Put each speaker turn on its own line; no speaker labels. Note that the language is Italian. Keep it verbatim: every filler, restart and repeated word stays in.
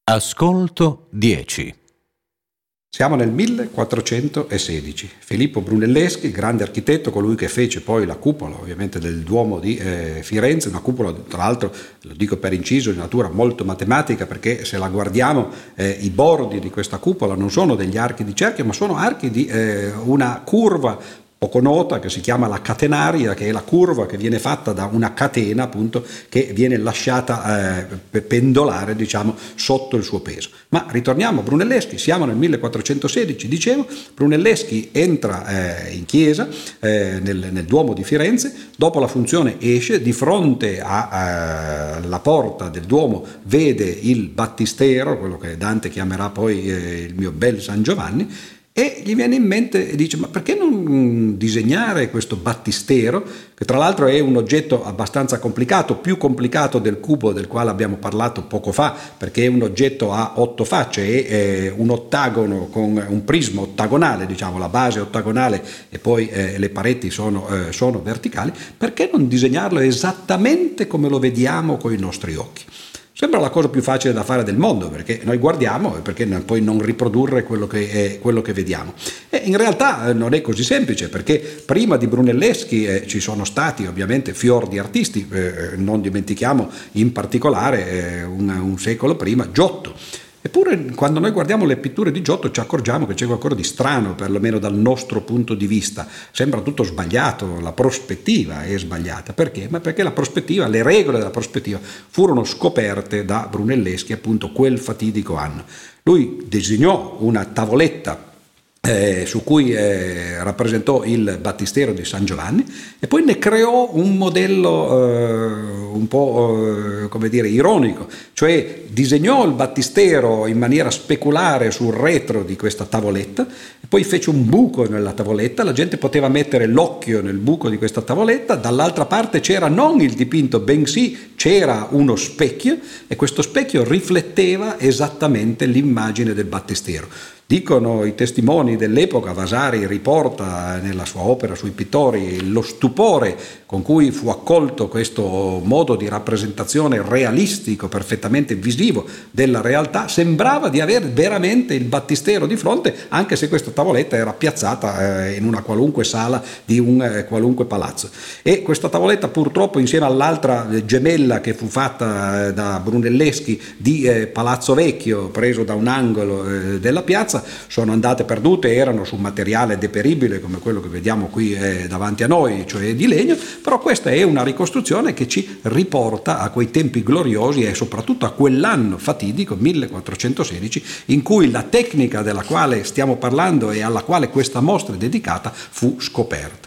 Ascolto dieci.
Siamo nel millequattrocentosedici. Filippo Brunelleschi, grande architetto, colui che fece poi la cupola ovviamente del Duomo di eh, Firenze, una cupola tra l'altro, lo dico per inciso, di natura molto matematica, perché se la guardiamo eh, i bordi di questa cupola non sono degli archi di cerchio, ma sono archi di eh, una curva poco nota che si chiama la catenaria, che è la curva che viene fatta da una catena appunto che viene lasciata eh, pendolare diciamo sotto il suo peso. Ma ritorniamo a Brunelleschi, siamo nel millequattrocentosedici, dicevo. Brunelleschi entra eh, in chiesa eh, nel, nel Duomo di Firenze, dopo la funzione esce, di fronte alla porta del Duomo vede il battistero, quello che Dante chiamerà poi eh, il mio bel San Giovanni, e gli viene in mente e dice: ma perché non disegnare questo battistero, che tra l'altro è un oggetto abbastanza complicato, più complicato del cubo del quale abbiamo parlato poco fa, perché è un oggetto a otto facce, è eh, un ottagono con un prisma ottagonale, diciamo la base ottagonale e poi eh, le pareti sono, eh, sono verticali. Perché non disegnarlo esattamente come lo vediamo con i nostri occhi? Sembra la cosa più facile da fare del mondo, perché noi guardiamo e perché poi non riprodurre quello che, è, quello che vediamo. E in realtà non è così semplice, perché prima di Brunelleschi eh, ci sono stati ovviamente fior di artisti, eh, non dimentichiamo in particolare eh, un, un secolo prima Giotto. Eppure quando noi guardiamo le pitture di Giotto ci accorgiamo che c'è qualcosa di strano, perlomeno dal nostro punto di vista. Sembra tutto sbagliato, la prospettiva è sbagliata. Perché? Ma perché la prospettiva, le regole della prospettiva furono scoperte da Brunelleschi appunto quel fatidico anno. Lui disegnò una tavoletta Eh, su cui eh, rappresentò il battistero di San Giovanni e poi ne creò un modello eh, un po' eh, come dire ironico, cioè disegnò il battistero in maniera speculare sul retro di questa tavoletta e poi fece un buco nella tavoletta, la gente poteva mettere l'occhio nel buco di questa tavoletta, dall'altra parte c'era non il dipinto bensì c'era uno specchio e questo specchio rifletteva esattamente l'immagine del battistero. Dicono i testimoni dell'epoca, Vasari riporta nella sua opera sui pittori lo stupore con cui fu accolto questo modo di rappresentazione realistico, perfettamente visivo della realtà. Sembrava di avere veramente il battistero di fronte, anche se questa tavoletta era piazzata eh, in una qualunque sala di un eh, qualunque palazzo. E questa tavoletta purtroppo, insieme all'altra gemella che fu fatta eh, da Brunelleschi di eh, Palazzo Vecchio, preso da un angolo eh, della piazza, sono andate perdute, erano su materiale deperibile come quello che vediamo qui eh, davanti a noi, cioè di legno, però questa è una ricostruzione che ci riporta a quei tempi gloriosi e soprattutto a quell'anno fatidico, millequattrocentosedici, in cui la tecnica della quale stiamo parlando e alla quale questa mostra è dedicata fu scoperta.